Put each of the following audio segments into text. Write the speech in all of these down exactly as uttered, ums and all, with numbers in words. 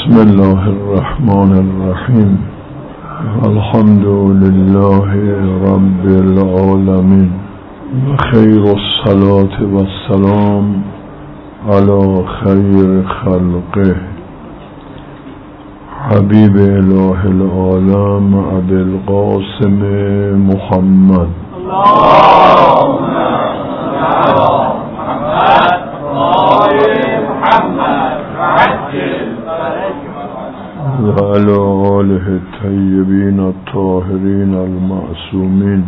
بسم الله الرحمن الرحیم. الحمد لله رب العالمین و خیر الصلاة و السلام علی خیر خلقه حبیب اله العالم ابی القاسم محمد اللهم صل محمد آل محمد عجل و علی آله الطیبین الطاهرین المعصومین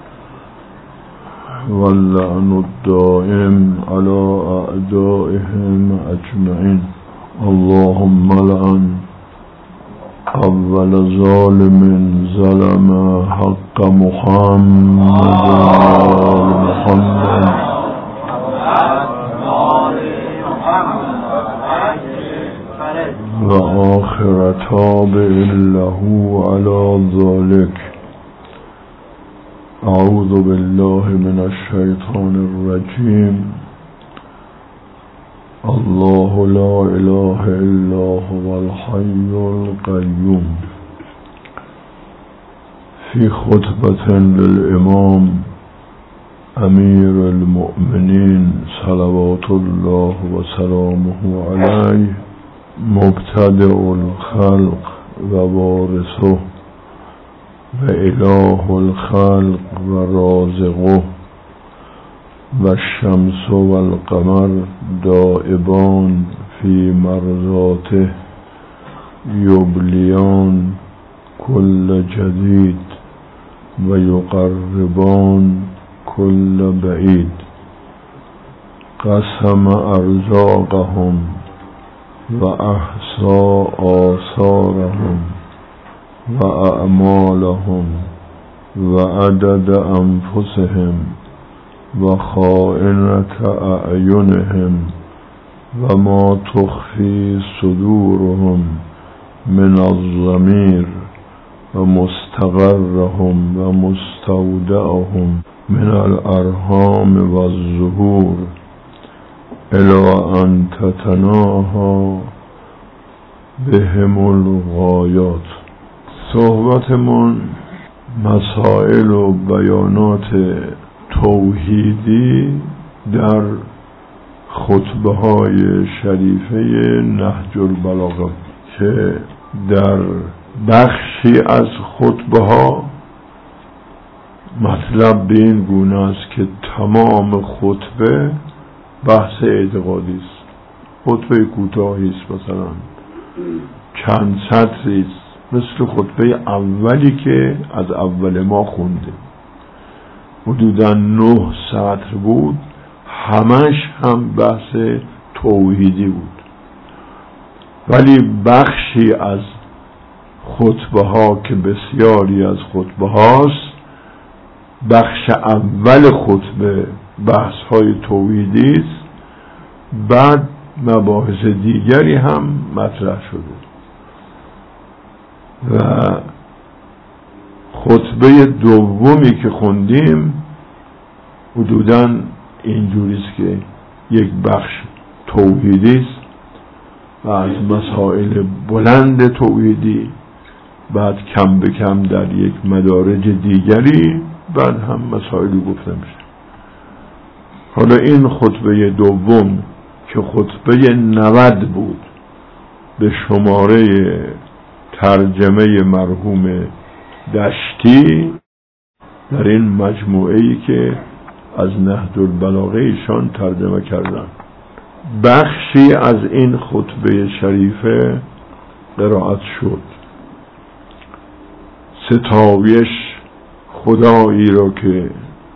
واللعن الدائم على اعدائهم اجمعین. اللهم لعن اول ظالم ظلم حق محمد محمد و آخر تابع له على ذلك. اعوذ بالله من الشیطان الرجیم. الله لا اله الا هو الحي القيوم. في خطبة للإمام امیر المؤمنین صلوات الله و سلامه علیه مبتدع الخلق و وارثه و اله الخلق و رازقه و الشمس و القمر دائبان فی مرضاته یبلیان کل جدید و یقربان کل بعید. قسم ارزاقهم و احصا آثارهم و اعمالهم و عدد انفسهم و خائنة اعینهم و ما تخفی صدورهم من الضمیر و مستقرهم و مستودعهم من الارحام و الظهور الی ان تتناهی بهم الغایات. صحبتمون مسائل و بیانات توحیدی در خطبه های شریفه نهج البلاغه که در بخشی از خطبه ها مطلب به این گونه است که تمام خطبه بحث اعتقادی است. خطبه کوتاهی است، مثلا چند سطری است، مثل خطبه اولی که از اول ما خونده حدودا نه سطر بود، همش هم بحث توحیدی بود. ولی بخشی از خطبه ها که بسیاری از خطبه هاست، بخش اول خطبه بحث های توحیدی است، بعد مباحث دیگری هم مطرح شده و خطبه دومی که خوندیم حدوداً اینجوریست که یک بخش توحیدی است و از مسائل بلند توحیدی، بعد کم به کم در یک مدارج دیگری بعد هم مسائلی گفته میشه. حالا این خطبه دوم که خطبه نود بود به شماره ترجمه مرحوم دشتی در این مجموعه‌ای که از نهج البلاغه ایشان ترجمه کردن، بخشی از این خطبه شریفه قرائت شد. ستایش خدایی را که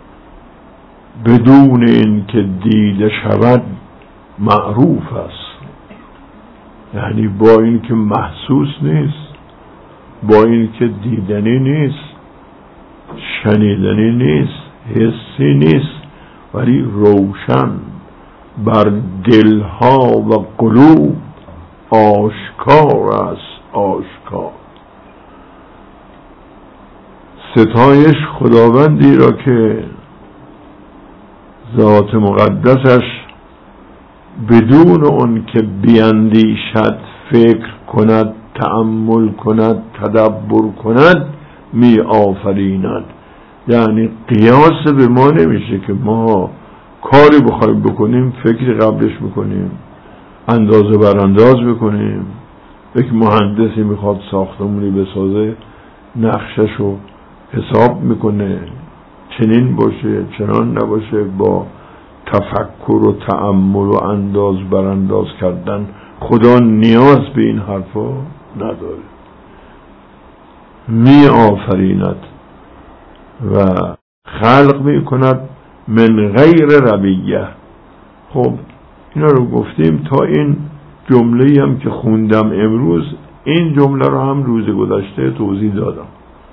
بدون این که دیده شود معروف است، یعنی با این که محسوس نیست، با این که دیدنی نیست، شنیدنی نیست، حسی نیست، ولی روشن بر دلها و قلوب آشکار است. آشکار ستایش خداوندی را که ذات مقدسش بدون اون که بیندیشد فکر کند، تأمل کند، تدبر کند، می آفریند. یعنی قیاس به ما نمیشه که ما کاری بخوایم بکنیم فکری قبلش میکنیم، اندازه برانداز بکنیم. یک مهندسی میخواد ساختمونی بسازه، نقشه‌شو حساب میکنه، چنین باشه چنان نباشه، با تفکر و تأمل و انداز برانداز کردن. خدا نیاز به این حرفا نداره. می آفریند و خلق می کند من غیر ربیه. خب اینا رو گفتیم تا این جمله‌ای هم که خوندم امروز، این جمله رو هم روز گذشته توضیح دادم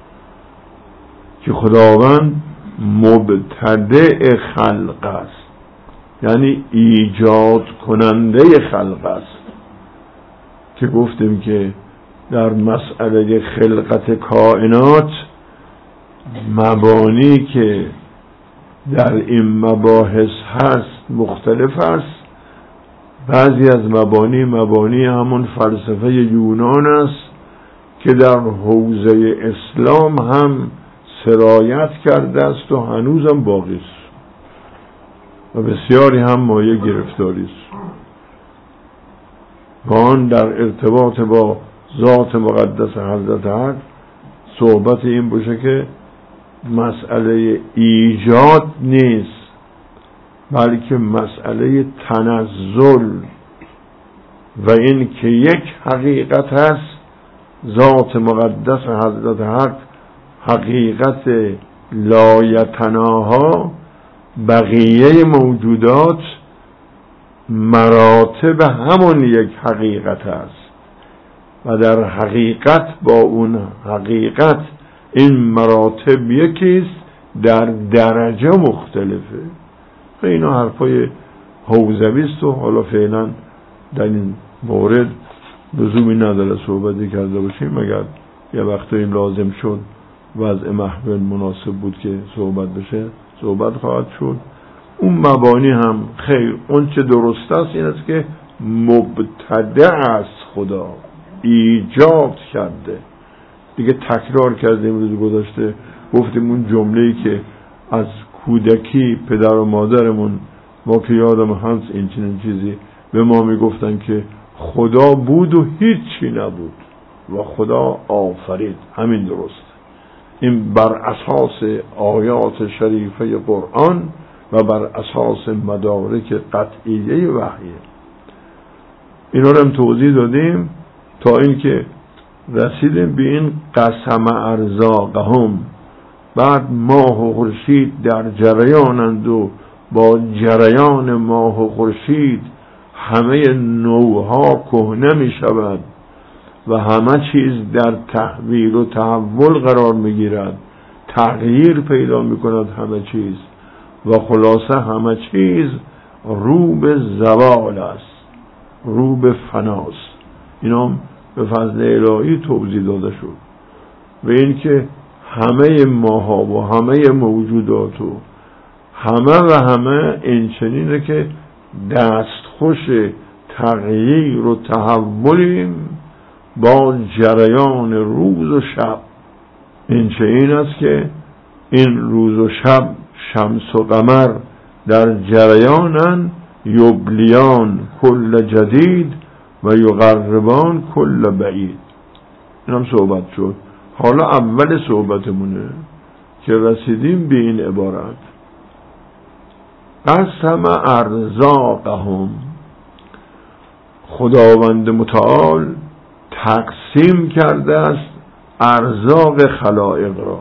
که خداوند مبتدع خلق است، یعنی ایجاد کننده خلق است. که گفتیم که در مسئله خلقت کائنات مبانی که در این مباحث هست مختلف است. بعضی از مبانی مبانی همون فلسفه یونان است که در حوزه اسلام هم سرایت کرده است و هنوزم باقی است و بسیاری هم مایه گرفتاری است. و آن در ارتباط با ذات مقدس حضرت حق صحبت این باشه که مسئله ایجاد نیست، بلکه مسئله تنزل و این که یک حقیقت هست، ذات مقدس حضرت حق حقیقت لایتناها، بقیه موجودات مراتب همون یک حقیقت است و در حقیقت با اون حقیقت این مراتب یکیست، در درجه مختلفه. و اینا حرفای حوزوی است و حالا فعلا در این مورد لزومی نداره صحبتی کرده باشیم، مگر یه وقت این لازم شد وضع محفل مناسب بود که صحبت بشه صحبت خواهد شد. اون مبانی هم خیر، اون چه درست است این است که مبتدع است، خدا ایجاد کرده. دیگه تکرار کردیم روز گذشته، گفتیم اون جمله‌ای که از کودکی پدر و مادرمون، ما که یادم هست این چنین چیزی به ما میگفتن که خدا بود و هیچی نبود و خدا آفرید. همین درست. این بر اساس آیات شریفه قرآن و بر اساس مدارک قطعیه وحیه. اینا رو هم توضیح دادیم تا اینکه رسیدیم به این قسم ارزاقهم. بعد ماه و خورشید در جریانند و با جریان ماه و خورشید همه نوها کهنه می شود و همه چیز در تحویل و تحول قرار می گیرد، تغییر پیدا می کند همه چیز و خلاصه همه چیز رو به زوال است، رو به فناست. اینا به فضل الهی توضیح داده شد. و این که همه ماها و همه موجودات و همه و همه این چنینه که دستخوش تغییر و تحولیم با جریان روز و شب. این چه این است که این روز و شب شمس و قمر در جریانن، یبلیان کل جدید و یقربان کل بعید. این هم صحبت شد. حالا اول صحبتمونه که رسیدیم به این عبارت قسم ارزاقهم. خداوند متعال تقسیم کرده است ارزاق خلائق را.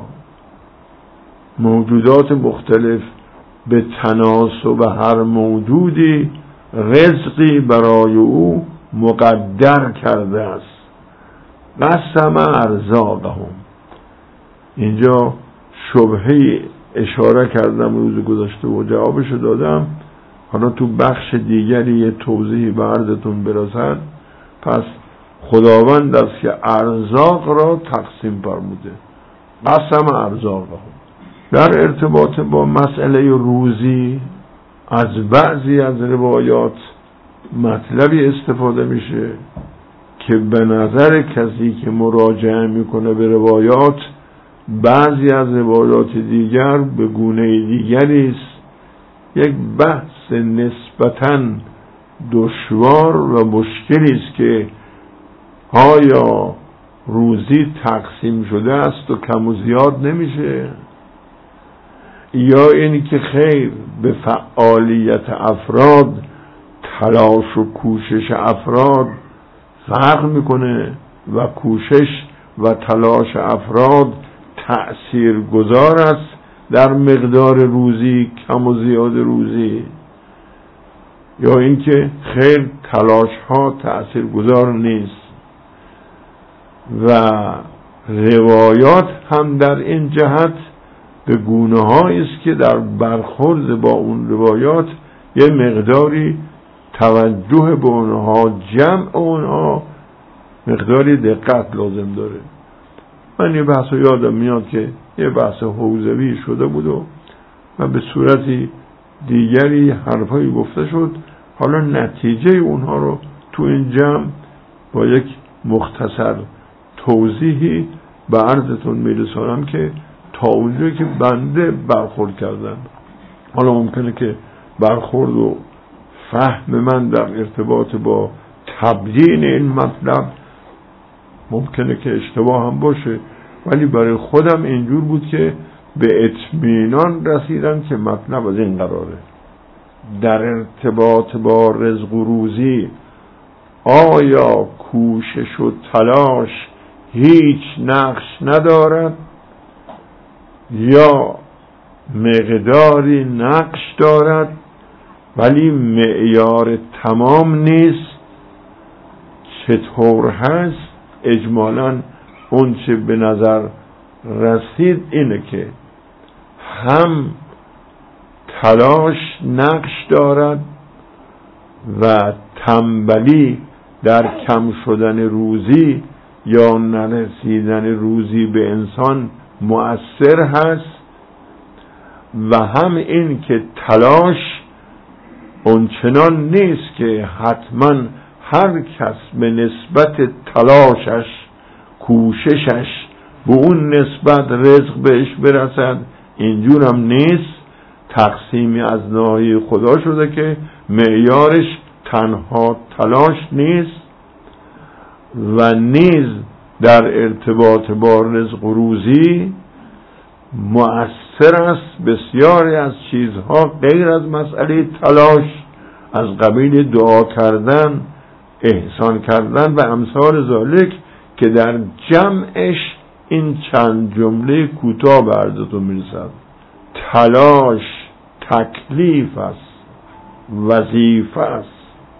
موجودات مختلف به تناسب هر موجودی رزقی برای او مقدر کرده است. قسم ارزاقهم. اینجا شبهه اشاره کردم روز گذشته و جوابشو دادم. حالا تو بخش دیگری یه توضیحی به عرضتون برسد. پس خداوند است که ارزاق را تقسیم فرموده. قسم ارزاقهم. در ارتباط با مسئله روزی از بعضی از روایات مطلبی استفاده میشه که به نظر کسی که مراجعه میکنه به روایات بعضی از روایات دیگر به گونه دیگری است، یک بحث نسبتاً دشوار و مشکلی است که آیا روزی تقسیم شده است و کم و زیاد نمیشه، یا اینی که خیر به فعالیت افراد، تلاش و کوشش افراد فرق میکنه و کوشش و تلاش افراد تأثیر گذار است در مقدار روزی، کم و زیاد روزی، یا اینکه خیر تلاش ها تأثیر گذار نیست. و روایات هم در این جهت به گونه هایی است که در برخورد با اون روایات یه مقداری توجه به اونها، جمع اونها مقداری دقت لازم داره. من یه بحث یادم میاد که یه بحث حوزوی شده بود و, و به صورتی دیگری حرفایی گفته شد. حالا نتیجه اونها رو تو این جمع با یک مختصر توضیحی به عرضتون میرسانم که تا اونجایی که بنده برخورد کردم. حالا ممکنه که برخورد و فهم من در ارتباط با تبیین این مطلب ممکنه که اشتباه هم باشه، ولی برای خودم اینجور بود که به اطمینان رسیدم که مطلب از این قراره. در ارتباط با رزق و روزی آیا کوشش و تلاش هیچ نقش ندارد یا مقداری نقش دارد ولی معیار تمام نیست؟ چطور هست؟ اجمالاً اون چه به نظر رسید اینه که هم تلاش نقش دارد و تنبلی در کم شدن روزی یا نرسیدن روزی به انسان مؤثر هست، و هم این که تلاش اونچنان نیست که حتما هر کس به نسبت تلاشش، کوششش به اون نسبت رزق بهش برسد. اینجور هم نیست. تقسیمی از ناحیه خدا شده که معیارش تنها تلاش نیست و نیز در ارتباط با رزق و روزی مؤثر است بسیاری از چیزها غیر از مسئله تلاش، از قبیل دعا کردن، احسان کردن و امثال ذالک که در جمعش این چند جمله کوتاه به عرضتون میرسد. تلاش تکلیف است، وظیفه است،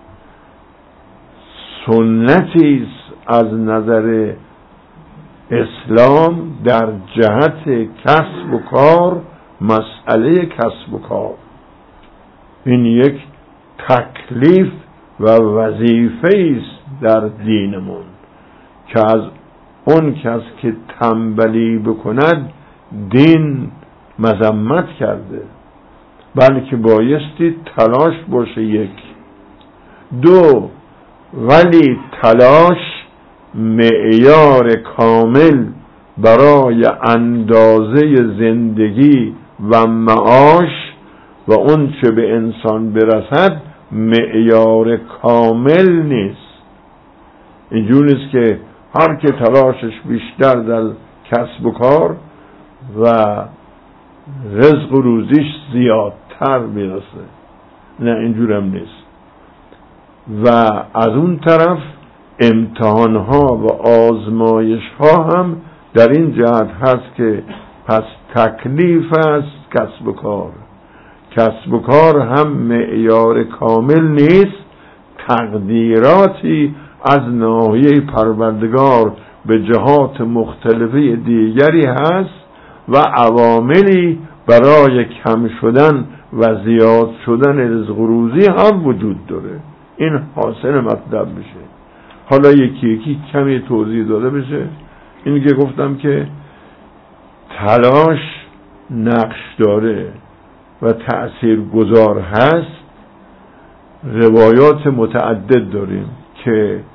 سنتی است از نظر اسلام در جهت کسب و کار، مسئله کسب و کار. این یک تکلیف و وظیفه است در دینمون که از اون کس که تنبلی بکند دین مذمت کرده، بلکه بایستی تلاش باشه. یک دو ولی تلاش معیار کامل برای اندازه زندگی و معاش و اون چه به انسان برسد معیار کامل نیست. اینجور نیست که هر که تلاشش بیشتر در کسب و کار و رزق و روزیش زیادتر برسه. نه، اینجور هم نیست. و از اون طرف امتحانها و آزمایش ها هم در این جهت هست که پس تکلیف است کسب و کار. کسب و کار هم معیار کامل نیست. تقدیراتی از ناحیه پروردگار به جهات مختلفی دیگری هست و عواملی برای کم شدن و زیاد شدن رزق و روزی هم وجود داره. این حاصل مطلب میشه. حالا یکی یکی کمی توضیح داده بشه. این که گفتم که تلاش نقش داره و تأثیر گذار هست. روایات متعدد داریم که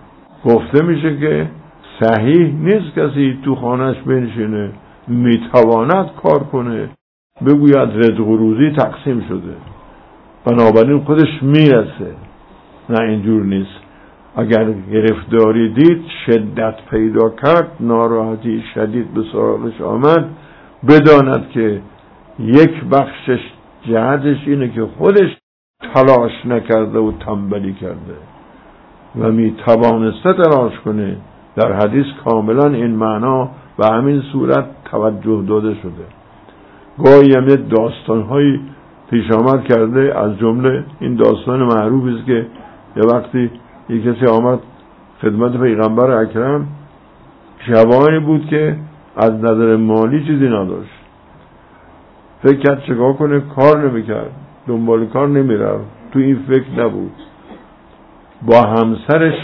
گفته میشه که صحیح نیست کسی تو خانهش بنشینه میتواند کار کنه بگوید رزق و روزی تقسیم شده بنابراین خودش میرسه. نه اینجور نیست. اگر گرفتاری دید شدت پیدا کرد ناراحتی شدید به سراغش آمد بداند که یک بخشش جهتش اینه که خودش تلاش نکرده و تنبلی کرده و می توانسته تلاش کنه. در حدیث کاملا این معنا و همین صورت توجه داده شده. گاهی هم داستان‌هایی پیش آمد کرده، از جمله این داستان معروفی است که یه وقتی یک کسی آمد خدمت پیغمبر اکرم، جوانی بود که از نظر مالی چیزی نداشت، فکر کرد چکار کنه، کار نمیکرد، دنبال کار نمیرفت، تو این فکر نبود. با همسرش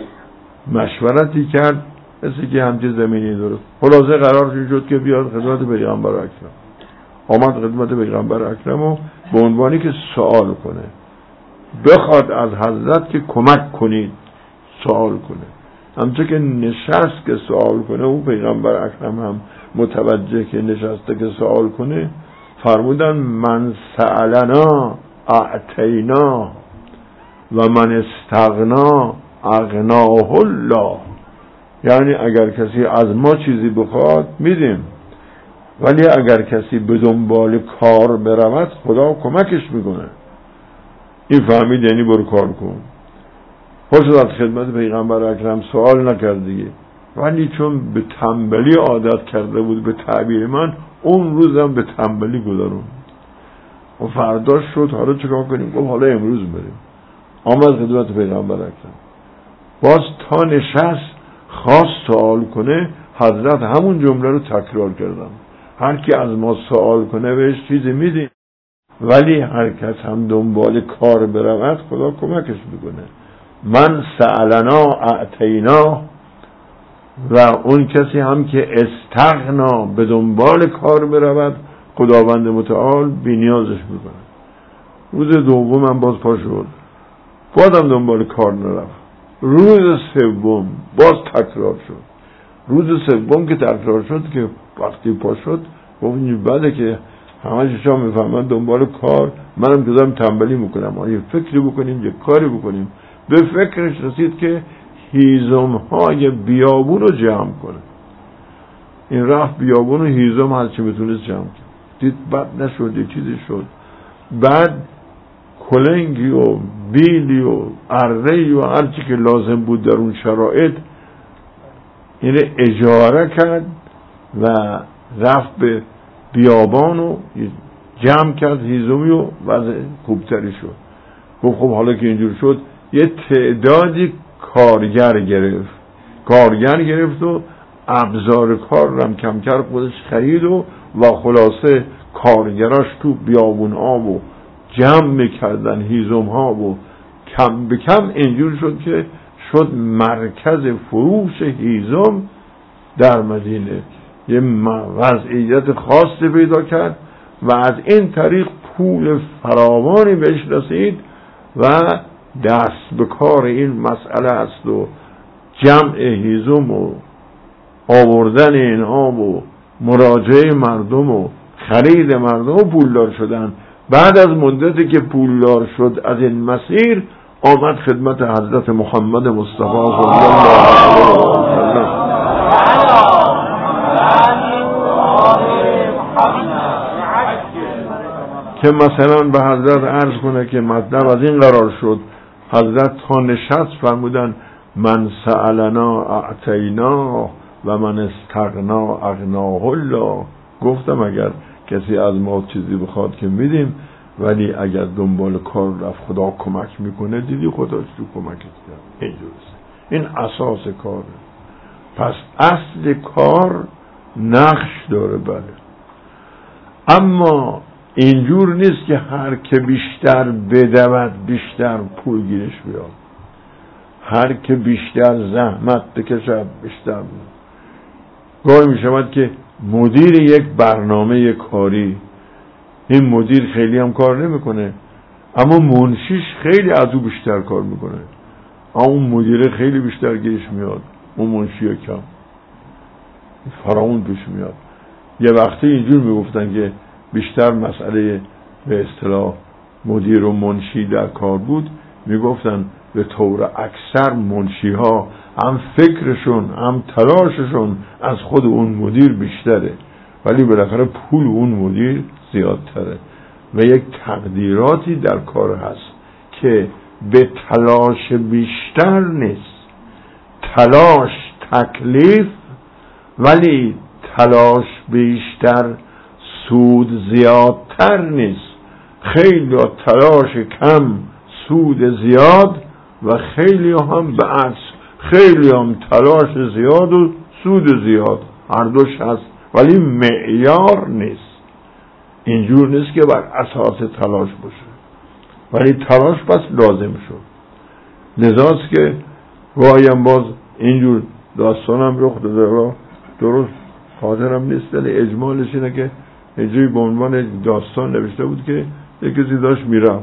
مشورتی کرد مثل که همچه زمینی درست. خلاصه قرار شد که بیاد خدمت پیغمبر اکرم. آمد خدمت پیغمبر اکرم و به عنوانی که سوال کنه، بخواد از حضرت که کمک کنید سوال کنه. همچه که نشست که سوال کنه، او پیغمبر اکرم هم متوجه که نشسته که سوال کنه، فرمودن من سألنا اعطینا و من استغنا اغناه الله. یعنی اگر کسی از ما چیزی بخواد میدیم، ولی اگر کسی به دنبال کار برود خدا کمکش میکنه. این فهمید یعنی برو کار کن. خوش از خدمت پیغمبر اکرم سوال نکرد دیگه، ولی چون به تنبلی عادت کرده بود به تعبیر من، اون روزم به تنبلی گذرون و فرداش شد حالا چکار کنیم؟ گفت حالا امروز بریم. آمد خدمت پیغمبر اکرم، باز تا نشست خواست سوال کنه، حضرت همون جمله رو تکرار کردن، هر کی از ما سوال کنه بهش چیزی میدیم، ولی هر کس هم دنبال کار برود خدا کمکش میکنه. من سألنا اعطینا، و اون کسی هم که استغنا به دنبال کار برود خداوند متعال بی‌نیازش میکنه. روز دوم هم باز پا شد، بازم دنبال کار نرفت. روز سوم باز تکرار شد. روز سوم که تکرار شد که وقتی پا شد گفت این بده که همه شما میفهمن دنبال کار، منم که دارم تنبلی میکنم، آیا فکری بکنیم یه کاری بکنیم. به فکرش رسید که هیزم های بیابون رو جمع کنه. این رفت بیابون و هیزم هرچی میتونست جمع کنه، دید بد نشد، یه چیزی شد. بعد کلنگی و بیلی و ارهی و هرچی که لازم بود در اون شرایط اینه اجاره کرد و رفت به بیابان و جمع کرد هیزمی و وضع خوبتری شد. گفت خب حالا که اینجور شد یه تعدادی کارگر گرفت کارگر گرفت و ابزار کار رو هم کم کم خودش خرید و و خلاصه کارگراش تو بیابون ها و جمع میکردن هیزم ها و کم به کم اینجور شد که شد مرکز فروش هیزم در مدینه. یه وضعیت خاصی پیدا کرد و از این طریق پول فراوانی بهش رسید و دست به کار این مسئله است و جمع هیزم و آوردن اینها و مراجعه مردم و خرید مردم و پولدار شدن. بعد از مدتی که پولدار شد از این مسیر آمد خدمت حضرت محمد مصطفی صلی الله علیه و سلم که مثلا به حضرت عرض کنه که مطلب از این قرار شد. حضرت تا نشست فرمودن من سألنا اعطینا و من استغنا اغناه الله. گفتم اگر کسی از ما چیزی بخواد که میدیم، ولی اگر دنبال کار رفت خدا کمک میکنه. دیدی خدا چطور کمکت کرد. اینجوریه، این اساس کاره. پس اصل کار نقش داره بله، اما اینجور نیست که هر که بیشتر بدود بیشتر پول گیرش بیاد، هر که بیشتر زحمت بکشد بیشتر بیاد. گاهی می شود که مدیر یک برنامه کاری، این مدیر خیلی هم کار نمیکنه اما منشیش خیلی از او بیشتر کار میکنه. اون مدیر خیلی بیشتر گیرش میاد، اون منشی کم فراون پیش میاد. یه وقتی اینجور میگفتن که بیشتر مسئله به اصطلاح مدیر و منشی در کار بود، میگفتن به طور اکثر منشی ها هم فکرشون هم تلاششون از خود اون مدیر بیشتره، ولی بالاخره پول اون مدیر زیادتره و یک تقدیراتی در کار هست که به تلاش بیشتر نیست، تلاش تکلیف، ولی تلاش بیشتر سود زیادتر نیست. خیلی تلاش کم سود زیاد و خیلی هم به عکس، خیلی هم تلاش زیاد و سود زیاد، هر دوش هست ولی معیار نیست. اینجور نیست که بر اساس تلاش باشه، ولی تلاش پس لازم شد. لذاست که گاهیم باز اینجور داستانم رخ داده، درست خاطرم نیست، ولی اجمالش اینه که اینجوری به عنوان داستان نوشته بود که یک کسی داشت میرم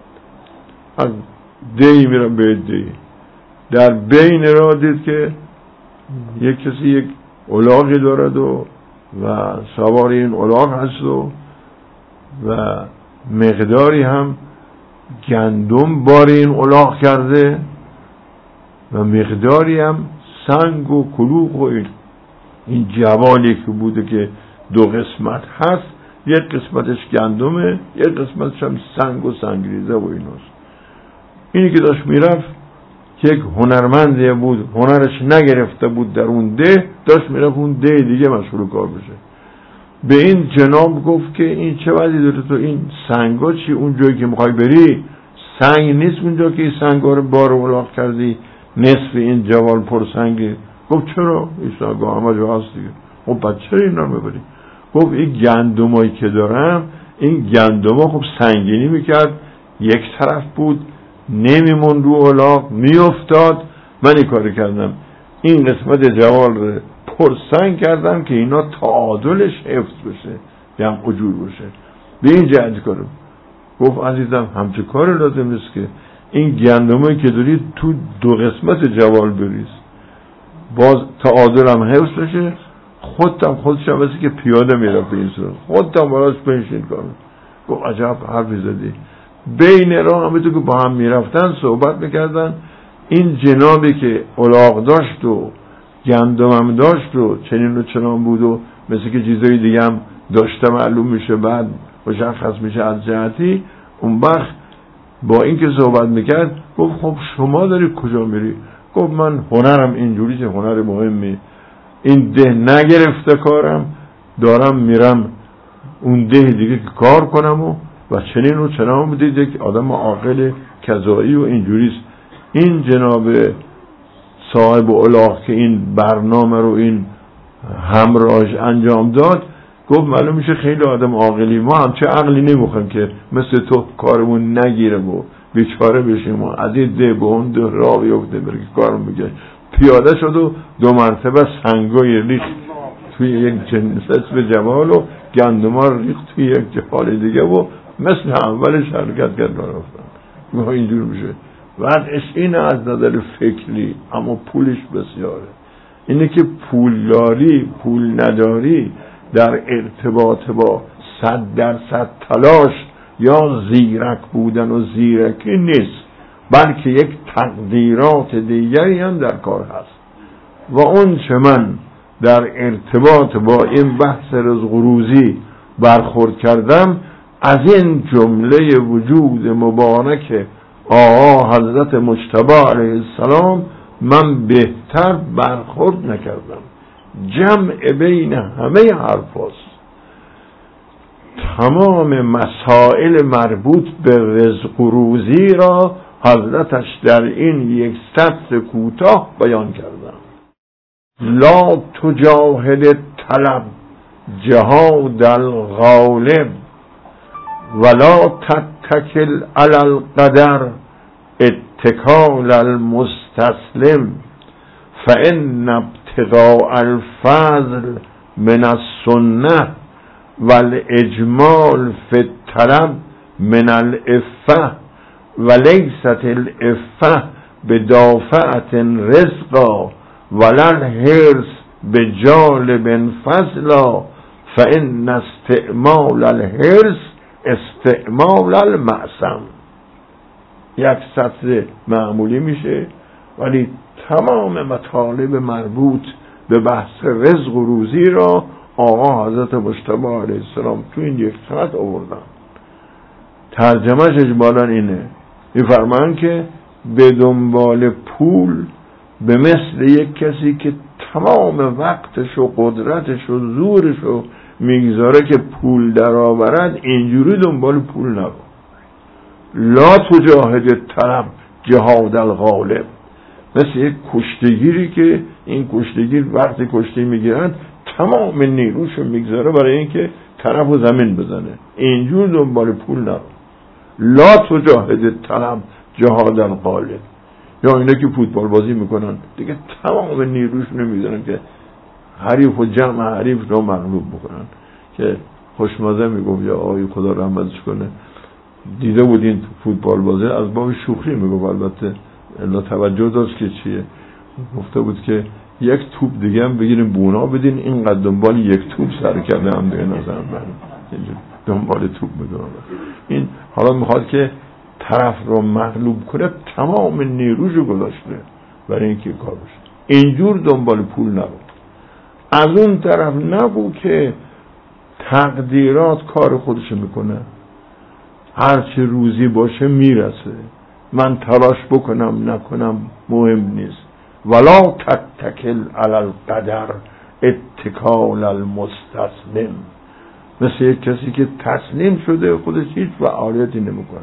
از دی میرم به دی، در بین را دید که یک کسی یک الاغی دارد و و سوار این الاغ هست و و مقداری هم گندم بار این الاغ کرده و مقداری هم سنگ و کلوخ و این این جوالی که بوده که دو قسمت هست، یک قسمتش گندمه، یک قسمتش هم سنگ و سنگریزه و ایناست. اینی که داشت میرفت که یک هنرمندی بود، هنرش نگرفته بود در اون ده، داشت میرفت اون ده دیگه مشغول کار بشه. به این جناب گفت که این چه وضعی داره تو، این سنگا چی؟ اون جایی که میخوای بری سنگ نیست اونجا که این سنگا رو بار الاغ کردی، نصف این جوال پر سنگه. گفت چرا؟ این سنگا همه جا هست دیگه. خب بعد چرا این رو میبری؟ گفت این گندمایی که دارم، این گندما خب سنگینی میکرد، یک طرف بود نمیمون رو الاغ میافتاد، من این کاری کردم این قسمت جوال رو پر سنگ کردم که اینا تعادلش حفظ بشه، یعنی اجور بشه. به این جهت کارم. گفت عزیزم همچه کار لازم نیست که این گندمایی که داری تو دو قسمت جوال بریز، باز تعادل هم حفظ بشه، خودم خودش هم مثل که پیاده میرفت به این صورت، خودم براش بنشین کنم. گفت عجب حرفی زدی. بین راه همه تو که با هم میرفتن صحبت میکردن، این جنابی که الاغ داشت و گندم هم داشت و چنین و چنان بود و مثل که چیزای دیگه هم داشته معلوم میشه، بعد مشخص میشه از جهتی. اون وقت با این که صحبت میکرد گفت خب شما داری کجا میری؟ گفت من هنرم اینجوری که هنر مهمی، این ده نگرفته کارم، دارم میرم اون ده دیگه که کار کنم و و چنین و چنان بودید یک آدم عاقل کذایی و اینجوریست. این جناب صاحب الاغ که این برنامه رو این همراهش انجام داد گفت معلوم میشه خیلی آدم عاقلی، ما هم چه عقلی نمیخوایم که مثل تو کارمون نگیره و بیچاره بشیم و از این ده به اون ده راه بیفته بره که کارم میگه. پیاده شد و دو مرتبه سنگای ریخت توی یک جنسه جوال و گندما ریخت توی یک جوال دیگه و مثل اولش حرکت کرد رفتن. ما اینجور میشه. وضعش اینه از نظر فکری، اما پولش بسیاره. اینه که پولداری پول نداری در ارتباط با صد درصد تلاش یا زیرک بودن و زیرکی نیست، بلکه یک تقدیرات دیگری هم در کار هست. و اون چه من در ارتباط با این بحث رزق و روزی برخورد کردم، از این جمله وجود مبارک آقا حضرت مجتبی علیه السلام من بهتر برخورد نکردم. جمع بین همه حرف هست. تمام مسائل مربوط به رزق و روزی را حضرتش در این یک سطر کوتاه بیان کردم. لا تجاهد طلب جهاد الغالب ولا تتکل علی القدر اتکال المستسلم فان ابتغاء الفضل من السنه والاجمال فی الطلب من العفه وليست العفه به دافعت رزقا ولل هرس به جالب فضلا فان استعمال الهرس استعمال المعصم. یک سطر معمولی میشه ولی تمام مطالب مربوط به بحث رزق و روزی را آقا حضرت مجتبی علیه السلام تو این یک سطر آوردن. ترجمهش اجمالا اینه، میفرمان که به دنبال پول به مثل یک کسی که تمام وقتش و قدرتش و زورش رو میگذاره که پول در آورد، اینجوری دنبال پول نرو. لا تجاهد طلب جهاد الغالب. مثل یک کشتگیری که این کشتگیر وقتی کشتی میگیرن تمام نیروشو میگذاره برای اینکه طرف رو زمین بزنه، اینجور دنبال پول نرو. لا تجاهد طلب جهاد الغالب. یا اینا که فوتبال بازی میکنن دیگه تمام نیروشون رو میذارن که حریف و جمع حریف رو مغلوب بکنن. که خوشمزه میگفت یا آقای خدا رحمتش کنه، دیده بودین فوتبال بازی از باب شوخی میگفت، البته الا توجه داشت که چیه، گفته بود که یک توپ دیگه هم بگیریم بونا بدین، اینقدر دنبال یک توپ سر کرده هم دیگه نظر من دنبال توپ میدونم. این حالا میخواد که طرف رو مغلوب کنه، تمام نیروشو گذاشته برای اینکه کار بشه. اینجور دنبال پول نبود. از اون طرف نگو که تقدیرات کار خودشو میکنه، هرچی روزی باشه میرسه، من تلاش بکنم نکنم مهم نیست. ولا تتکل علی القدر اتکال المستسلم. مثل یک کسی که تسلیم شده خودش هیچ فعالیتی نمیکنه.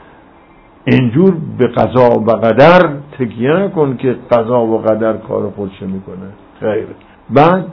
اینجور به قضا و قدر تکیه نکن که قضا و قدر کار خودش میکنه، خیر. بعد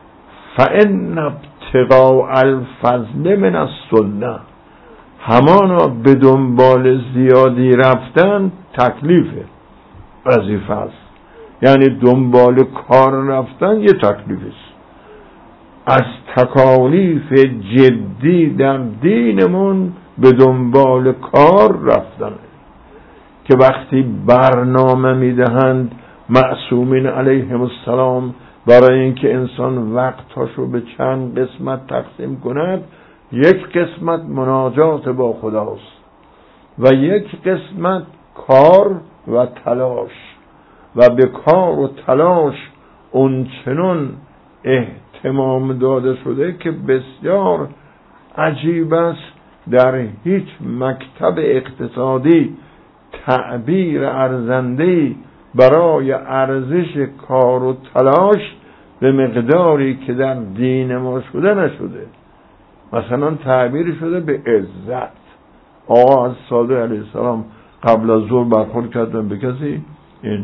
فإن ابتغاء الفضل من السنه، همانا به دنبال زیادی رفتن تکلیفه، وظیفه است. یعنی دنبال کار رفتن یه تکلیف است. از تکالیف جدی در دینمون به دنبال کار رفتن که وقتی برنامه میدهند معصومین علیهم السلام برای اینکه انسان وقتاشو به چند قسمت تقسیم کند، یک قسمت مناجات با خداست و یک قسمت کار و تلاش، و به کار و تلاش اون چنون اهتمام داده شده که بسیار عجیب است. در هیچ مکتب اقتصادی تعبیر ارزنده‌ای برای ارزش کار و تلاش به مقداری که در دین ما شده نشده. مثلا تعبیر شده به عزت. آقا از صادق علیه السلام قبل از ظهر برخورد کردن به کسی، این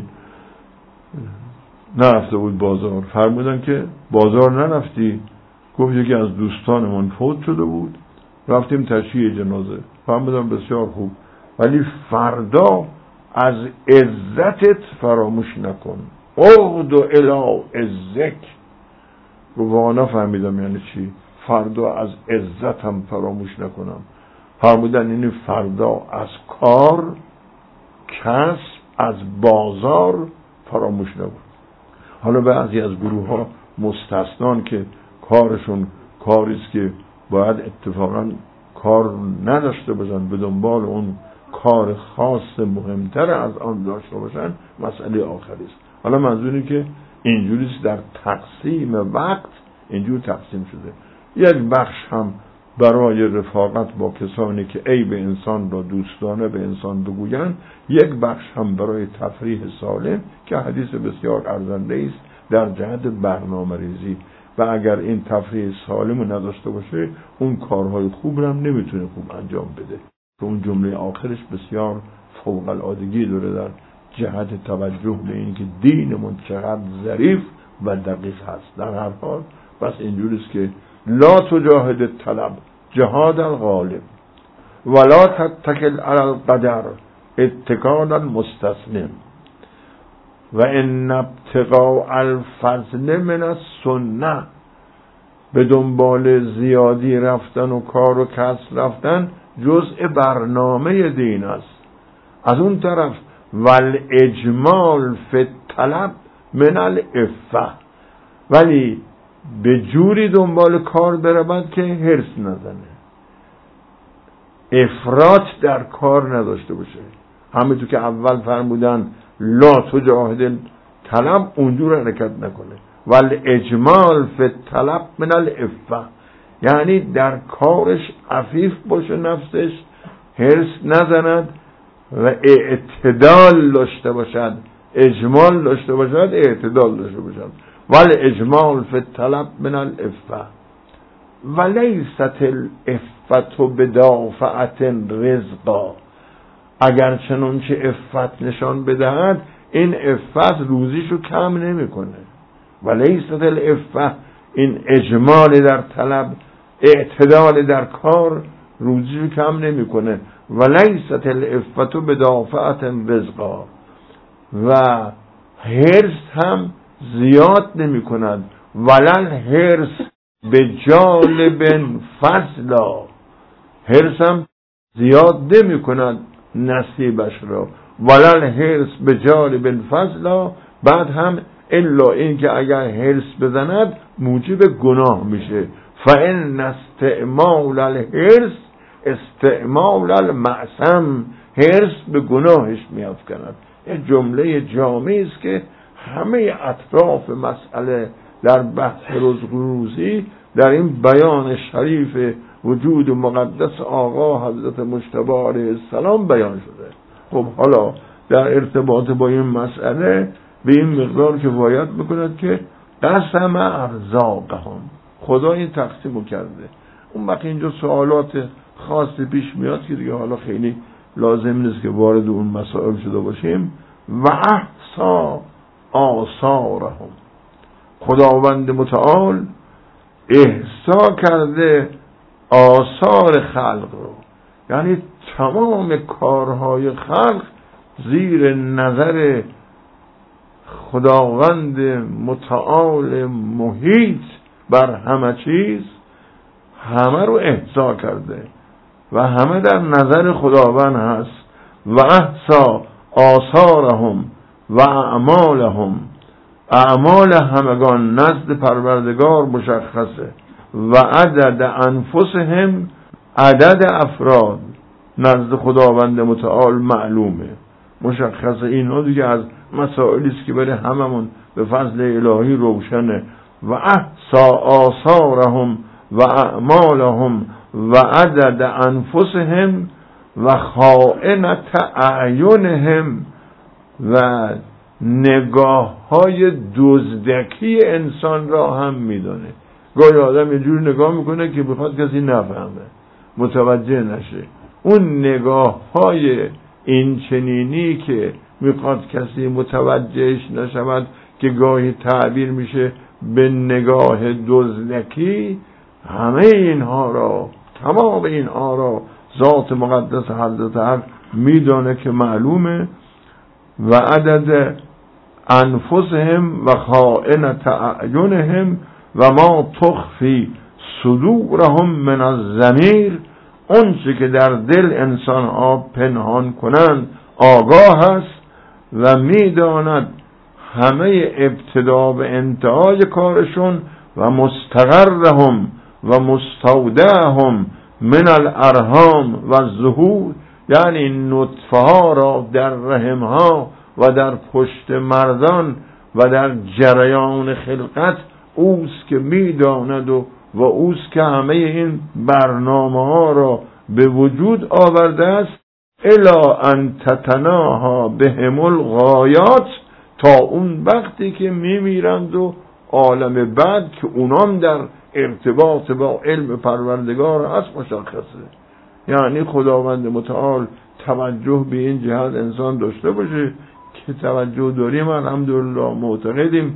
نرفته بود بازار، فرمودن که بازار نرفتی؟ گفت یکی از دوستانمون فوت شده بود، رفتیم تشییع جنازه. فرمودن بسیار خوب، ولی فردا از عزتت فراموش نکن. اغد الی عزک. وانا فهمیدم یعنی چی، فردا از عزتم فراموش نکنم. فرمودن یعنی فردا از کار، کسب، از بازار فراموش نکن. حالا بعضی از گروه ها مستثنان که کارشون کاریست که باید اتفاقا کار نداشته باشن، به دنبال اون کار خاص مهمتر از آن داشته باشن، مسئله آخری است. حالا منظوری که اینجوریست در تقسیم وقت اینجور تقسیم شده. یک بخش هم برای رفاقت با کسانی که عیب انسان را دوستانه به انسان بگویند، یک بخش هم برای تفریح سالم که حدیث بسیار ارزنده است در جهت برنامه ریزی. و اگر این تفریح سالم رو نداشته باشه، اون کارهای خوب رو هم نمیتونه خوب انجام بده. که اون جمله آخرش بسیار فوق العادگی داره در جهت توجه به این که دینمون چقدر ظریف و دقیق هست. در هر حال بس اینجوریست که لا تجاهد طلب جهاد الغالب ولا تتکل علی القدر اتکال المستسلم و ان ابتغاء الفضل من السنه. به دنبال زیادی رفتن و کار و کسب رفتن جزء برنامه دین است. از اون طرف والاجمال فی الطلب من العفه، ولی به جوری دنبال کار برود که حرص نزنه، افراط در کار نداشته باشه. همینطور که اول فرمودن لا تجاهد طلب، اونجور حرکت نکنه. والاجمال فی الطلب من العفه، یعنی در کارش عفیف باشه، نفسش حرص نزند و اعتدال داشته باشد، اجمال داشته باشد، اعتدال داشته باشد. والاجمال فی الطلب من العفه ولیست العفه بدافعة رزقا، اگر چنانچه عفت نشان بدهد این عفت روزیشو کم نمیکنه. ولیست العفه، این اجمال در طلب، اعتدال در کار روزیشو کم نمیکنه. ولیست العفه بدافعة رزقا، و حرص هم زیاد نمی کند. ولل حرص به جالب فضلا، حرص هم زیاد نمی کند نصیبش را. ولل حرص به جالب فضلا، بعد هم الا این که اگر حرص بزند موجب گناه میشه. فان استعمال الحرص استعمال المعصم، حرص به گناهش میافکند. یک جمله جامعی است که همه اطراف مسئله در بحث روزی در این بیان شریف وجود مقدس آقا حضرت مجتبی علیه السلام بیان شده. خب حالا در ارتباط با این مسئله به این مقدار که باید بکند که قسم ارزاقهم، خدا این تقسیمو کرده. اون وقت اینجا سوالات خاصی پیش میاد که دیگه حالا خیلی لازم نیست که وارد اون مسائل شده باشیم. و احصا آثارهم، خداوند متعال احصا کرده آثار خلق رو، یعنی تمام کارهای خلق زیر نظر خداوند متعال محیط بر همه چیز، همه رو احصا کرده و همه در نظر خداوند هست. و احصا آثارهم و اعمالهم، اعمال همگان نزد پروردگار مشخصه. و عدد انفسهم، عدد افراد نزد خداوند متعال معلومه، مشخصه. اینها دیگه از مسائلی است که برای هممون به فضل الهی روشنه. و احصا آثارهم و اعمالهم و عدد انفسهم و خائنت اعینهم، و نگاه های دزدکی انسان را هم میدونه. گاهی آدم یه جور نگاه میکنه که بخواد کسی نفهمه، متوجه نشه. اون نگاه های این چنینی که میخواد کسی متوجهش نشود، که گاهی تعبیر میشه به نگاه دزدکی، همه اینها را، تمام اینها را ذات مقدس حضرت حق میدانه که معلومه. و عدد انفسهم و خائنت اعینهم و ما تخفی صدورهم من الضمیر، اون چه که در دل انسان ها پنهان کنند آگاه است و میداند همه ابتدا به انتهای کارشون. و مستقرهم و مستودعهم من الارحام و الظهور، یعنی نطفه ها را در رحم ها و در پشت مردان و در جریان خلقت اوست که میداند و و اوست که همه این برنامه ها را به وجود آورده است. الا ان تتناها بهم الغایات، تا اون وقتی که میمیرند و عالم بعد که اونام در ارتباط با علم پروردگار هست مشخصه. یعنی خداوند متعال توجه به این جهت انسان داشته باشه که توجه داریم، الحمدلله معتقدیم،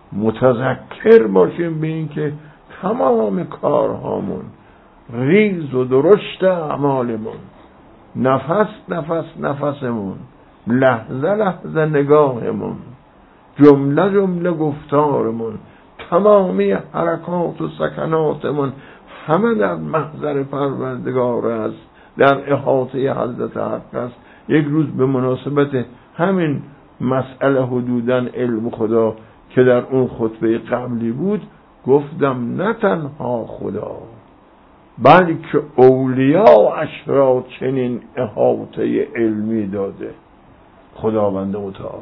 متذکر باشیم به این که تمام کارهامون، ریز و درشت اعمالمون، نفس نفس نفسمون، لحظه لحظه نگاهمون، جمله جمله گفتارمون، تمامی حرکات و سکناتمون همه در محضر پروردگار است، در احاطه حضرت حق است. یک روز به مناسبت همین مسئله حدوداً علم خدا که در اون خطبه قبلی بود گفتم نه تنها خدا بلکه اولیاءش را چنین احاطه علمی داده خداوند متعال.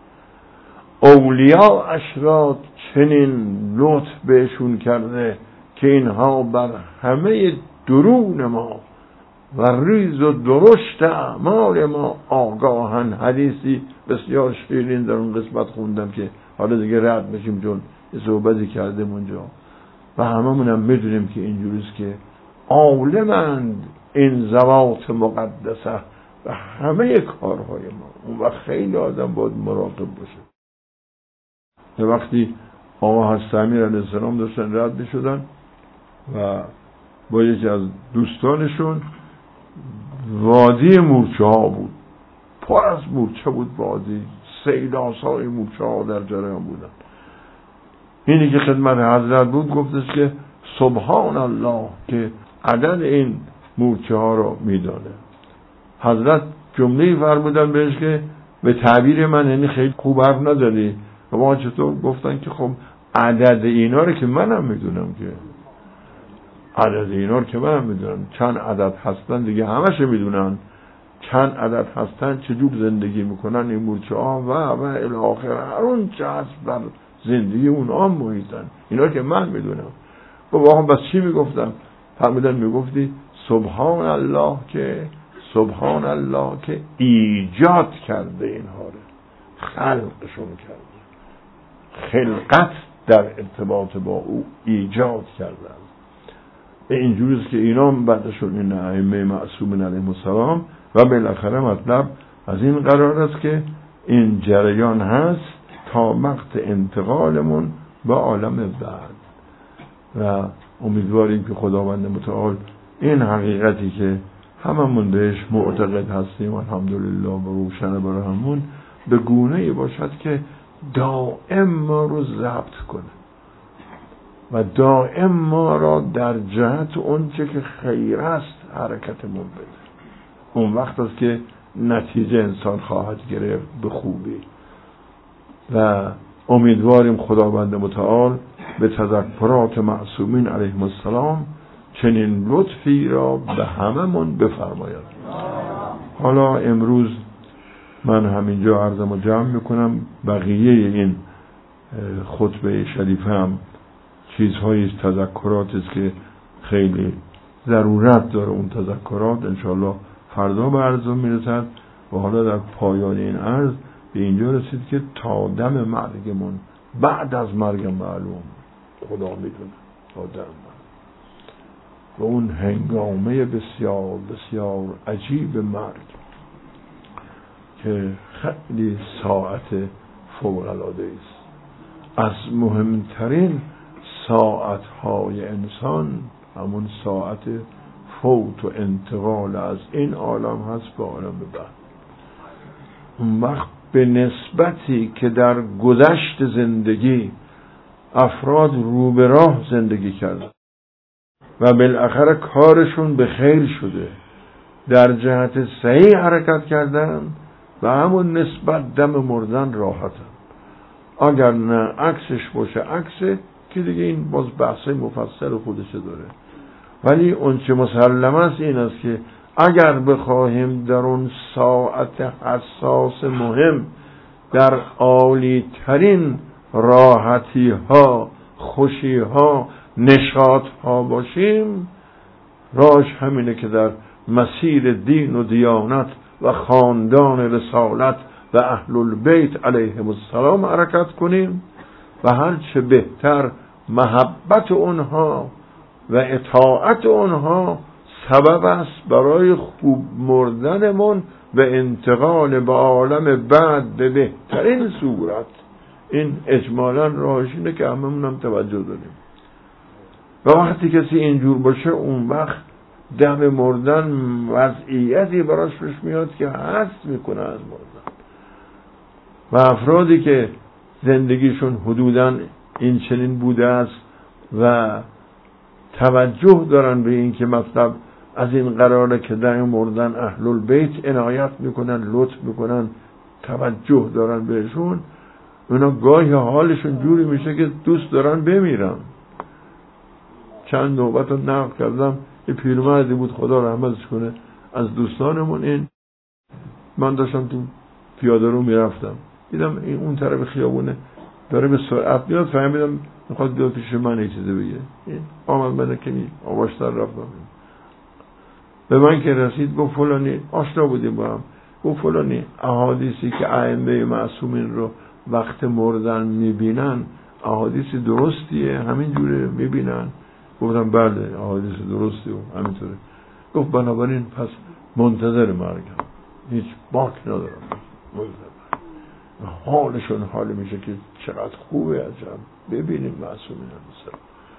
اولیاءش را چنین لطف بهشون کرده که اینها بر همه درون ما و ریز و درشت اعمال ما آگاهن. حدیثی بسیار شیرین در اون قسمت خوندم که حالا دیگه رد بشیم چون صحبتی کردیم اونجا و هممون هم میدونیم که اینجوریست که عالمند این ذوات مقدسه و همه کارهای ما. اون وقت خیلی آدم باید مراقب باشه. به وقتی آقا حضرت امیر علیه السلام داشتن رد میشدن و با یکی از دوستانشون وادی مورچه ها بود، پر از مورچه بود وادی، سیلاسای مورچه ها در جریان بودن. اینی که خدمت حضرت بود گفتش که سبحان الله که عدد این مورچه ها رو میدانه. حضرت جمله فرمودن بهش که به تعبیر من یعنی خیلی خوب حرف نزدی. و ما چطور؟ گفتن که خب عدد اینا رو که منم میدونم، که عدد اینا رو که منم میدونم، چند عدد هستن دیگه همش میدونن، چند عدد هستن، چجور زندگی میکنن این مورچه ها و و الاخر، هر اون چه هست بر زندگی اون ها محیطن، اینا که من میدونم. و واقعا بس چی میگفتم؟ فرمودن میگفتی سبحان الله که سبحان الله که ایجاد کرده اینها رو، خلقشون کرده، خلقت در ارتباط با او ایجاد کرده. اینجوریست که اینا بعدشون این ائمه معصومین علیهم السلام و بالاخره مطلب از این قرار است که این جریان هست تا وقت انتقالمون به عالم بعد و امیدواریم که خداوند متعال این حقیقتی که هممون بهش معتقد هستیم الحمدلله و روشن برای همون به گونه‌ای باشد که دائم ما رو ضبط کنه و دائم ما را در جهت اون چه که خیر است حرکتمون بده. اون وقت است که نتیجه انسان خواهد گرفت به خوبی و امیدواریم خداوند متعال به تذکرات معصومین علیهم السلام چنین لطفی را به هممون بفرماید. حالا امروز من همینجا عرضمو جمع میکنم. بقیه این خطبه شریفه هم چیزهای تذکرات است که خیلی ضرورت داره اون تذکرات، انشاءالله فردا به عرض میرسد. و حالا در پایان این عرض به اینجا رسید که تا دم مرگمون، بعد از مرگ معلوم خدا میدونه، تا دم و اون هنگامه بسیار بسیار عجیب مرگ که خیلی ساعت فوق العاده است، از مهمترین ساعتهای انسان همون ساعت فوت و انتقال از این عالم هست به عالم بعد. اون وقت به نسبتی که در گذشت زندگی افراد رو به راه زندگی کردن و بالاخره کارشون به خیر شده، در جهت صحیح حرکت کردن و همون نسبت دم مردن راحتن. اگر نه عکسش باشه عکسه که دیگه این باز بحث مفصل خودش داره، ولی اون چه مسلم است این است که اگر بخواهیم در اون ساعت حساس مهم در عالی ترین راحتی ها، خوشی ها، نشاط ها باشیم، راش همینه که در مسیر دین و دیانت و خاندان رسالت و اهل البیت علیهم السلام حرکت کنیم و هر چه بهتر محبت اونها و اطاعت اونها سبب است برای خوب مردنمون و انتقال به عالم بعد به بهترین صورت. این اجمالا راهش اینه که هممون هم توجه داریم. و وقتی کسی اینجور باشه اون وقت دم مردن وضعیتی براش پیش میاد که حس میکنه از مردن. و افرادی که زندگیشون حدوداً این چنین بوده است و توجه دارن به این که مطلب از این قراره که دم مردن اهل البیت عنایت میکنن، لطف میکنن، توجه دارن بهشون، اونا گاهی حالشون جوری میشه که دوست دارن بمیرن. چند نوبت رو نقل کردم، یه پیرمردی بود خدا رحمتش کنه از دوستانمون، این من داشتم تو پیاده رو میرفتم، دیدم این اون طرف خیابونه داره به سرعت میاد، فهمیدم میخواد بیاد پیش من یه چیزی بگه. این آمد من که می آواشتر رفتم، به من که رسید گفت فلانی، آشنا بودیم با هم، گفت فلانی احادیثی که ائمه معصومین رو وقت مردن میبینن احادیث درستیه، همین جوره میبینن؟ گفتم بله احادیث درستی و همینطوره. گفت بنابراین پس منتظر مرگم، هیچ باک ندارم، حالشون حال میشه که چقدر خوبه، عجب ببینیم معصومین مثلا.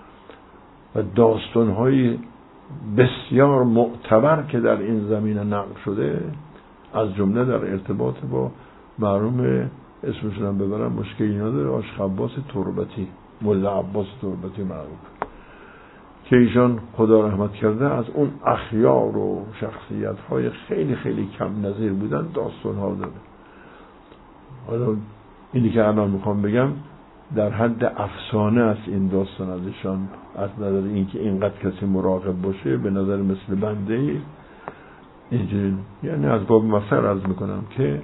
و داستان‌های بسیار معتبر که در این زمینه نقل شده، از جمله در ارتباط با مرحوم اسمشون هم ببرم مشکلی نداره، آشق عباس تربتی، ملا عباس تربتی معروف، که ایشان خدا رحمت کرده از اون اخیار و شخصیت‌های خیلی خیلی کم نظیر بودن داستان‌ها داره. حالا اینی که الان میخوام بگم در حد افسانه است این داستان ازشان، از نظر اینکه اینقدر کسی مراقب باشه به نظر مثل بنده اینجوری، یعنی از باب مثل عرض میکنم که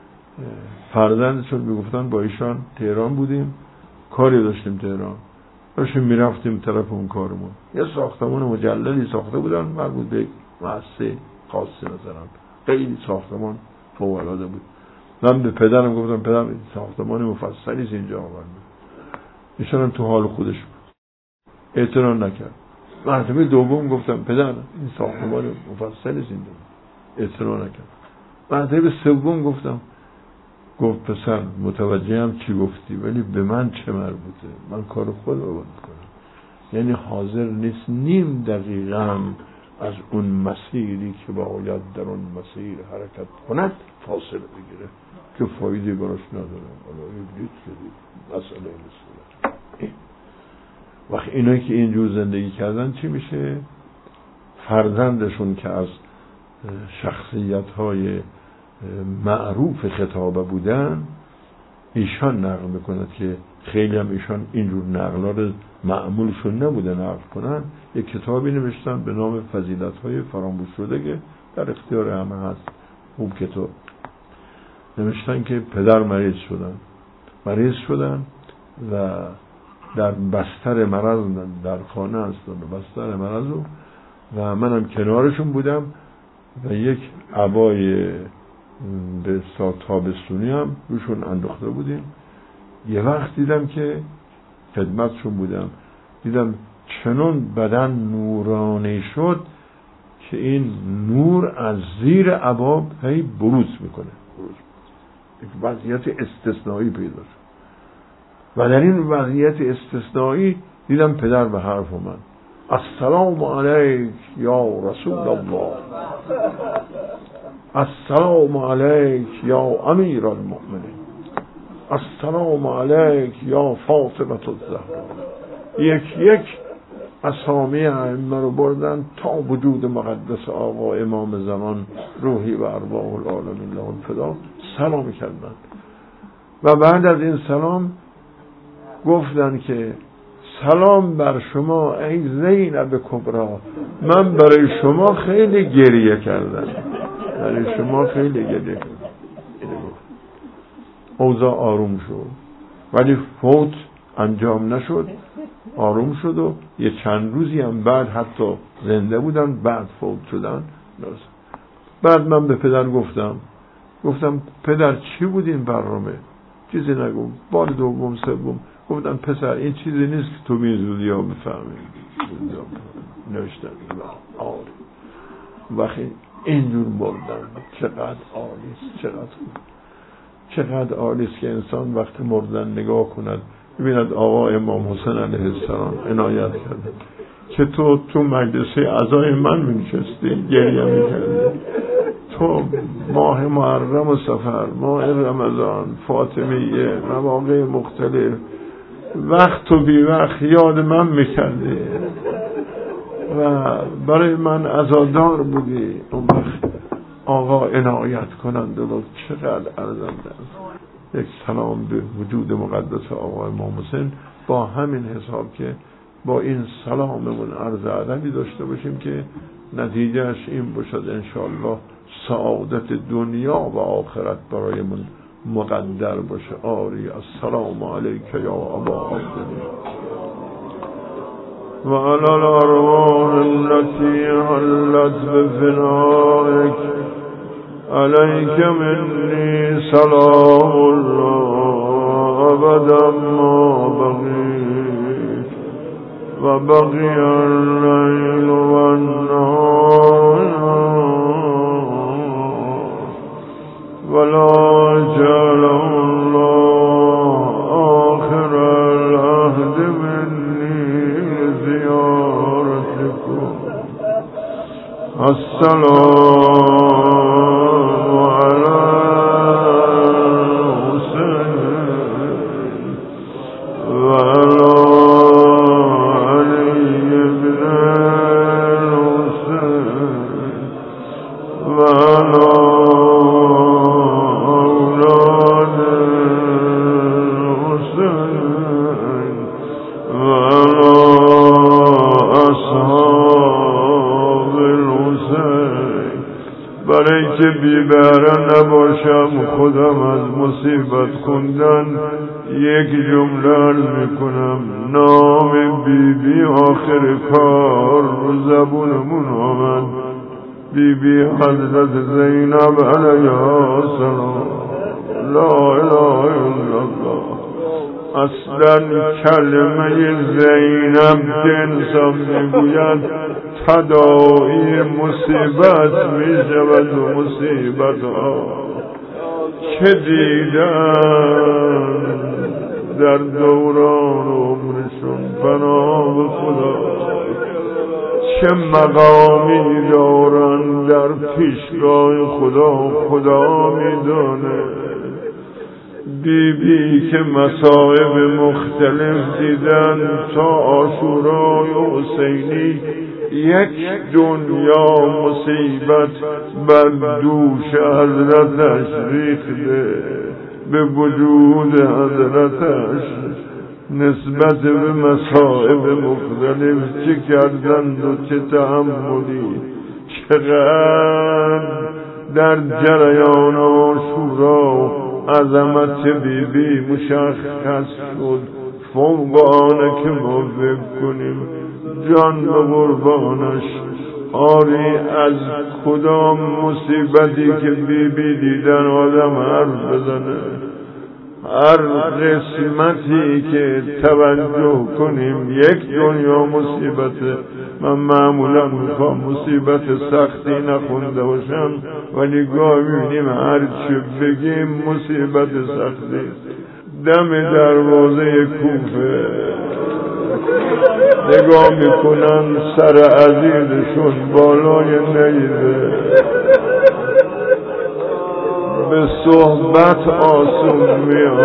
فرزندشون میگفتن با ایشان تهران بودیم، کاری داشتیم تهران، داشتیم میرفتیم طرف اون کارمون، یه ساختمان مجللی ساخته بودن مربوط به مؤسسه خاصی مثلا، خیلی ساختمان فوق العاده بود. من به پدرم گفتم پدرم این ساختمان مفصلی است اینجا آورد، ایشان تو حال خودش بود، اعتراض نکرد. مرتبه دوم گفتم پدر این ساختمان مفصلی است اینجا، اعتراض نکرد. مرتبه سوم گفتم، گفت پسر متوجهم چی گفتی ولی به من چه مربوطه، من کار خود رو باید کنم. یعنی حاضر نیست نیم دقیقاً از اون مسیری که باید در اون مسیر حرکت کند فاصله بگیره که فایده براش نداره. حالا این شدید مسئله نیست. وقت اینایی که اینجور زندگی کردن چی میشه؟ فرزندشون که از شخصیت‌های معروف خطابه بودن ایشان نقل میکند که خیلی هم ایشان اینجور نقل‌ها رو معمولشون نبوده نقل کنن. یک کتابی نوشتن به نام فضیلت‌های فراموش شده که در اختیار همه هست. خوب کتاب نوشتن که پدر مریض شدن مریض شدن و در بستر مرض در خانه هستن، بستر مرض و منم کنارشون بودم و یک عبای به تابستونی هم روشون انداخته بودیم. یه وقت دیدم که خدمتشون بودم، دیدم چنان بدن نورانی شد که این نور از زیر عبا هی بروز میکنه، یک وضعیت استثنایی پیدا شد و در این وضعیت استثنایی دیدم پدر به حرف من السلام علیک یا رسول الله، السلام علیک یا امیر المؤمنین، السلام علیک یا فاطمه الزهرا. یک یک اسامی ائمه رو بردن تا وجود مقدس آقا امام زمان روحی و ارواح العالمین له الفدا سلام کردن و بعد از این سلام گفتن که سلام بر شما ای زینب کبرا، من برای شما خیلی گریه کردم، برای شما خیلی گریه کردم. اوضاع آروم شد ولی فوت انجام نشد، آروم شد و یه چند روزی هم بعد حتی زنده بودن بعد فوت شدن. بعد من به پدر گفتم گفتم پدر چی بود این برنامه؟ چیزی نگو. بار دوم سوم گفتم پسر این چیزی نیست که تو میزودی ها بفهمی نوشتن آره وقتی اینجور بردن چقدر عالیست، چقدر خوب، چقدر عالیست که انسان وقت مردن نگاه کند ببیند آقا امام حسین علیه السلام عنایت کرده که تو تو مجلسه اعضای من می‌نشستی گریه می‌کردی، تو ماه محرم و صفر، ماه رمضان، فاطمیه، مواقع مختلف وقت و بی وقت یاد من می‌کردی و برای من عزادار بودی. اون وقت آقا عنایت کنند و چقدر ارزنده است. یک سلام به وجود مقدس آقا امام حسین، با همین حساب که با این سلاممون عرض ادبی داشته باشیم که نتیجهش این باشد انشاءالله سعادت دنیا و آخرت برایمون مقدر باشه. آری السلام علیک یا ابا عبدالله و علی الارواح التي حلت بفنائك علیک منی سلام الله ابدا ما بقیت و بقی اللیل و النهار ولا جعل الله آخر العهد منی زیارتكم. السلام بی‌بهره نباشم خودم از مصیبت خوندن یک جمله عرض میکنم. نام بی بی آخر کار رو زبونمون آمد، بی بی حضرت زینب علیها السلام. لا اله الا الله. اصلا کلمه زینب که انسان میگوید تداعی مصیبت می شود و مصیبت ها که دیدن در دوران عمرشون پناه به خدا چه مقامی دارن در پیشگاه خدا، خدا می دانه. بی بی که مصائب مختلف دیدن تا عاشورای حسینی یک دنیا مصیبت بر دوش حضرتش ریخته، به وجود حضرتش نسبت به مصائب مختلف چه کردند و چه تحملی، چقدر در جریان عاشورا عظمت بی بی مشخص شد. فوق آنه که ما فکر کنیم جان به قربانش. آری از کدام مصیبتی که بی بی دیدن آدم حرف بزنه، هر قسمتی که توجه کنیم یک دنیا مصیبته. من معمولا میخوام مصیبت سختی نخونده باشم، ولی گاهی میبینیم هر چی بگیم مصیبت سختی. دم دروازه کوفه نگاه میکنن سر عزیزشون بالای نیزه، به صحبت آسون میاد.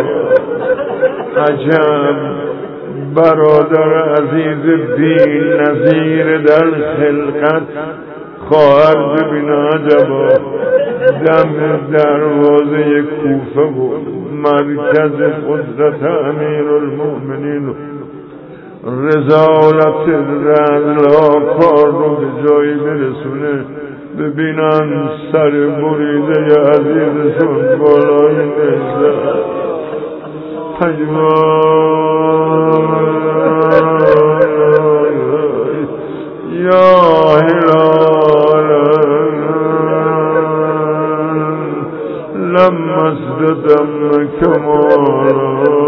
عجب برادر عزیز بی نظیر در خلقت خواهر ببین عجبا دم دروازه کوفه و مرکز قدرت امیر المؤمنین رضالت رضا کار رو به جایی برسونه. ببینن سر بریده ی عزیزشون بالای نیزه. یا هلال لما ازددم کمالا